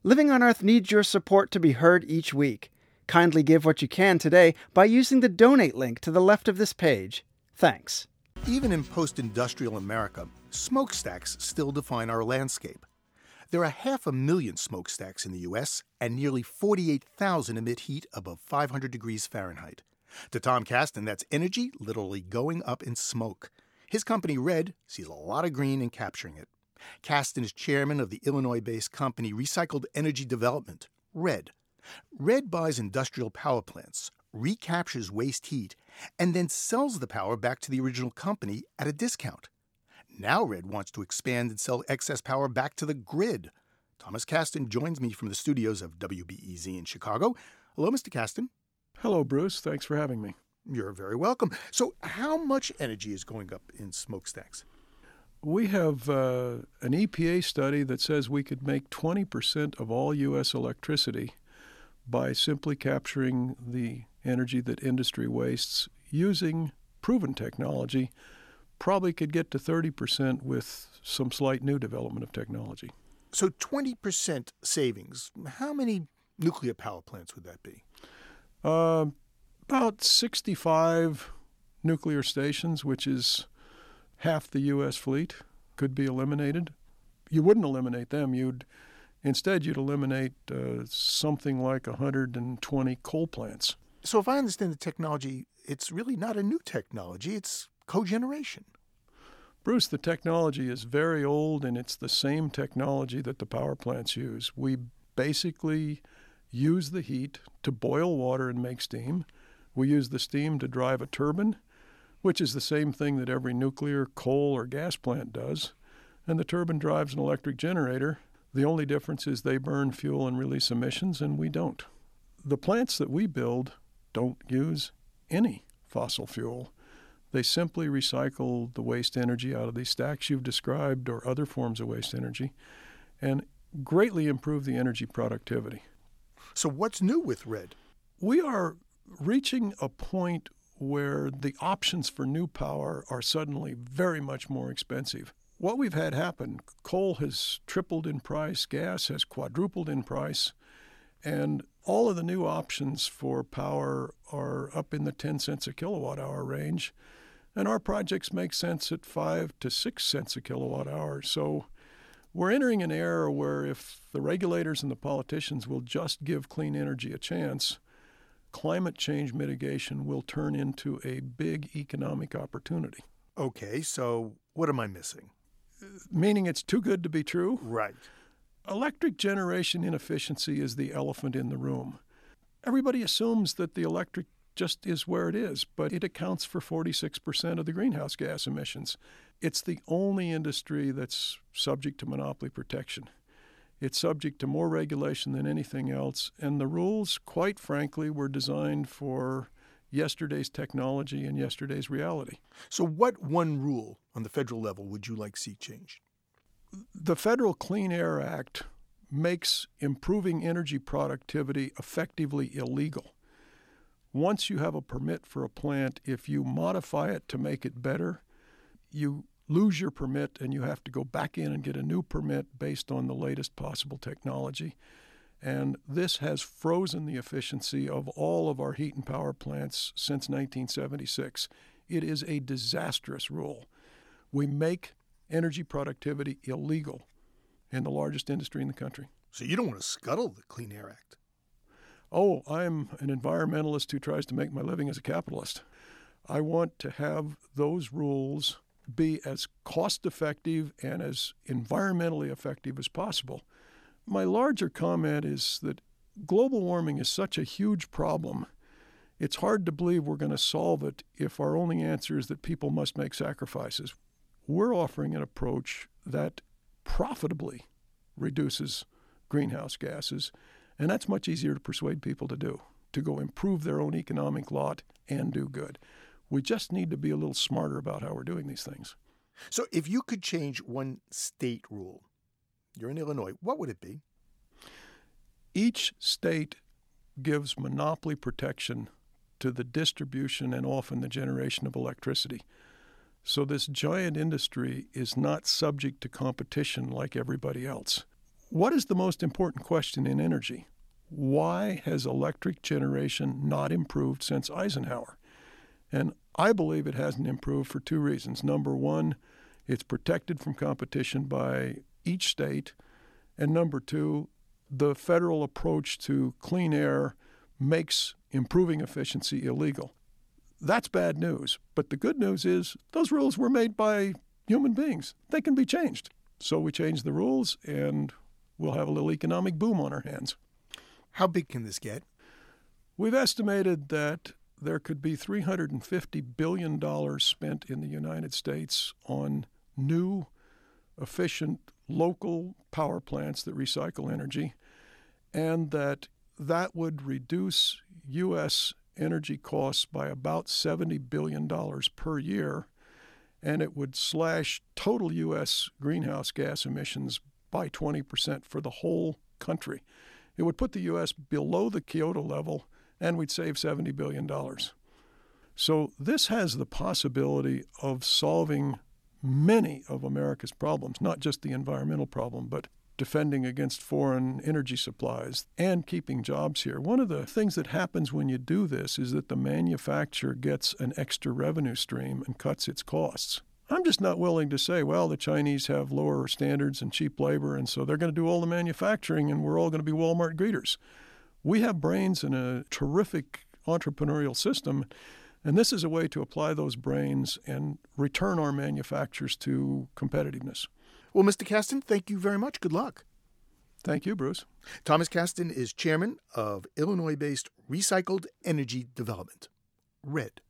Living on Earth needs your support to be heard each week. Kindly give what you can today by using the donate link to the left of this page. Thanks. Even in post-industrial America, smokestacks still define our landscape. There are 500,000 smokestacks in the U.S., and nearly 48,000 emit heat above 500 degrees Fahrenheit. To Tom Kasten, that's energy literally going up in smoke. His company, RED, sees a lot of green in capturing it. Kasten is chairman of the Illinois-based company Recycled Energy Development, RED. RED buys industrial power plants, recaptures waste heat, and then sells the power back to the original company at a discount. Now RED wants to expand and sell excess power back to the grid. Thomas Kasten joins me from the studios of WBEZ in Chicago. Hello, Mr. Kasten. Hello, Bruce. Thanks for having me. You're very welcome. So how much energy is going up in smokestacks? We have an EPA study that says we could make 20% of all U.S. electricity by simply capturing the energy that industry wastes using proven technology. Probably could get to 30% with some slight new development of technology. So 20% savings. How many nuclear power plants would that be? About 65 nuclear stations, which is half the U.S. fleet, could be eliminated. You wouldn't eliminate them. Instead, you'd eliminate something like 120 coal plants. So if I understand the technology, it's really not a new technology. It's cogeneration. Bruce, the technology is very old, and it's the same technology that the power plants use. We basically use the heat to boil water and make steam. We use the steam to drive a turbine, which is the same thing that every nuclear, coal, or gas plant does. And the turbine drives an electric generator. The only difference is they burn fuel and release emissions, and we don't. The plants that we build don't use any fossil fuel. They simply recycle the waste energy out of these stacks you've described or other forms of waste energy and greatly improve the energy productivity. So what's new with RED? We are reaching a point where the options for new power are suddenly very much more expensive. What we've had happen, coal has tripled in price, gas has quadrupled in price, and all of the new options for power are up in the 10 cents a kilowatt hour range, and our projects make sense at 5 to 6 cents a kilowatt hour. So we're entering an era where if the regulators and the politicians will just give clean energy a chance, climate change mitigation will turn into a big economic opportunity. Okay, so what am I missing? Meaning it's too good to be true? Right. Electric generation inefficiency is the elephant in the room. Everybody assumes that the electric just is where it is, but it accounts for 46% of the greenhouse gas emissions. It's the only industry that's subject to monopoly protection. It's subject to more regulation than anything else, and the rules, quite frankly, were designed for yesterday's technology and yesterday's reality. So what one rule on the federal level would you like to see changed? The Federal Clean Air Act makes improving energy productivity effectively illegal. Once you have a permit for a plant, if you modify it to make it better, you lose your permit and you have to go back in and get a new permit based on the latest possible technology. And this has frozen the efficiency of all of our heat and power plants since 1976. It is a disastrous rule. We make energy productivity illegal in the largest industry in the country. So you don't want to scuttle the Clean Air Act? Oh, I'm an environmentalist who tries to make my living as a capitalist. I want to have those rules be as cost-effective and as environmentally effective as possible. My larger comment is that global warming is such a huge problem, it's hard to believe we're going to solve it if our only answer is that people must make sacrifices. We're offering an approach that profitably reduces greenhouse gases, and that's much easier to persuade people to do, to go improve their own economic lot and do good. We just need to be a little smarter about how we're doing these things. So if you could change one state rule, you're in Illinois, what would it be? Each state gives monopoly protection to the distribution and often the generation of electricity. So this giant industry is not subject to competition like everybody else. What is the most important question in energy? Why has electric generation not improved since Eisenhower? And I believe it hasn't improved for two reasons. Number one, it's protected from competition by each state. And number two, the federal approach to clean air makes improving efficiency illegal. That's bad news. But the good news is those rules were made by human beings. They can be changed. So we change the rules, and we'll have a little economic boom on our hands. How big can this get? We've estimated that there could be $350 billion spent in the United States on new, efficient, local power plants that recycle energy, and that would reduce U.S. energy costs by about $70 billion per year, and it would slash total U.S. greenhouse gas emissions by 20% for the whole country. It would put the U.S. below the Kyoto level, and we'd save $70 billion. So this has the possibility of solving many of America's problems, not just the environmental problem, but defending against foreign energy supplies and keeping jobs here. One of the things that happens when you do this is that the manufacturer gets an extra revenue stream and cuts its costs. I'm just not willing to say, well, the Chinese have lower standards and cheap labor, and so they're going to do all the manufacturing, and we're all going to be Walmart greeters. We have brains and a terrific entrepreneurial system, and this is a way to apply those brains and return our manufacturers to competitiveness. Well, Mr. Kasten, thank you very much. Good luck. Thank you, Bruce. Thomas Kasten is chairman of Illinois-based Recycled Energy Development, RED.